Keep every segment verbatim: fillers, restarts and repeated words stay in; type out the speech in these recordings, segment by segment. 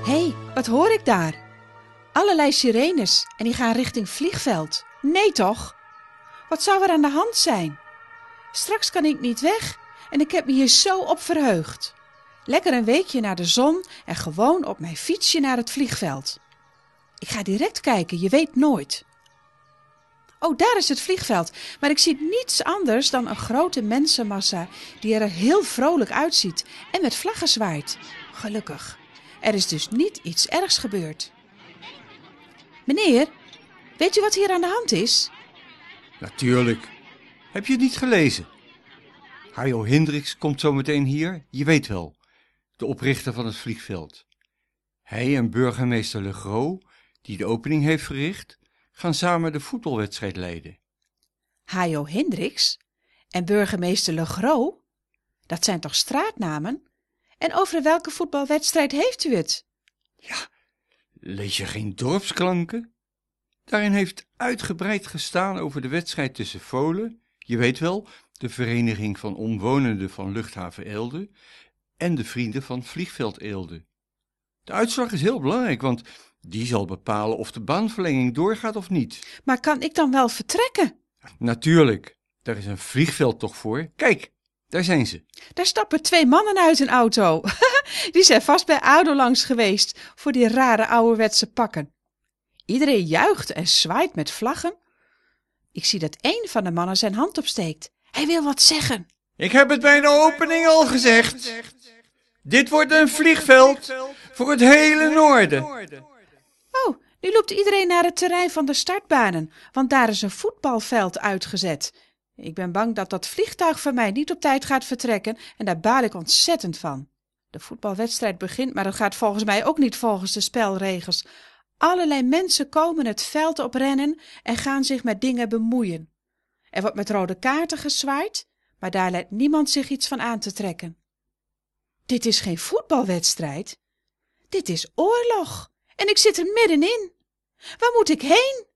Hé, wat hoor ik daar? Allerlei sirenes en die gaan richting vliegveld. Nee toch? Wat zou er aan de hand zijn? Straks kan ik niet weg en ik heb me hier zo op verheugd. Lekker een weekje naar de zon en gewoon op mijn fietsje naar het vliegveld. Ik ga direct kijken, je weet nooit. Oh, daar is het vliegveld, maar ik zie niets anders dan een grote mensenmassa die er heel vrolijk uitziet en met vlaggen zwaait. Gelukkig. Er is dus niet iets ergs gebeurd. Meneer, weet u wat hier aan de hand is? Natuurlijk. Heb je het niet gelezen? Hajo Hendricks komt zo meteen hier, je weet wel, de oprichter van het vliegveld. Hij en burgemeester Le Gros, die de opening heeft verricht, gaan samen de voetbalwedstrijd leiden. Hajo Hendricks en burgemeester Le Gros? Dat zijn toch straatnamen? En over welke voetbalwedstrijd heeft u het? Ja, lees je geen dorpsklanken? Daarin heeft uitgebreid gestaan over de wedstrijd tussen Volen, je weet wel, de vereniging van omwonenden van luchthaven Eelde, en de vrienden van vliegveld Eelde. De uitslag is heel belangrijk, want die zal bepalen of de baanverlenging doorgaat of niet. Maar kan ik dan wel vertrekken? Natuurlijk, daar is een vliegveld toch voor. Kijk, daar zijn ze. Daar stappen twee mannen uit een auto. Die zijn vast bij ADO langs geweest voor die rare ouderwetse pakken. Iedereen juicht en zwaait met vlaggen. Ik zie dat één van de mannen zijn hand opsteekt. Hij wil wat zeggen. Ik heb het bij de opening al gezegd. Dit wordt een vliegveld voor het hele noorden. Oh, nu loopt iedereen naar het terrein van de startbanen, want daar is een voetbalveld uitgezet. Ik ben bang dat dat vliegtuig van mij niet op tijd gaat vertrekken en daar baal ik ontzettend van. De voetbalwedstrijd begint, maar dat gaat volgens mij ook niet volgens de spelregels. Allerlei mensen komen het veld op rennen en gaan zich met dingen bemoeien. Er wordt met rode kaarten gezwaaid, maar daar lijkt niemand zich iets van aan te trekken. Dit is geen voetbalwedstrijd. Dit is oorlog en ik zit er middenin. Waar moet ik heen?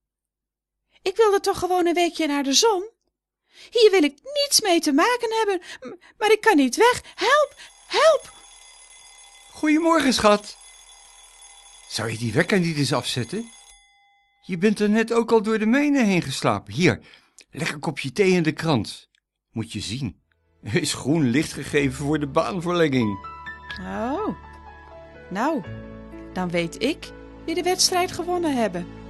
Ik wilde toch gewoon een weekje naar de zon? Hier wil ik niets mee te maken hebben, maar ik kan niet weg. Help, help! Goedemorgen, schat. Zou je die wekker niet eens afzetten? Je bent er net ook al door de mijnen heen geslapen. Hier, leg een kopje thee in de krant. Moet je zien. Er is groen licht gegeven voor de baanverlenging. Oh, nou, dan weet ik wie de wedstrijd gewonnen hebben.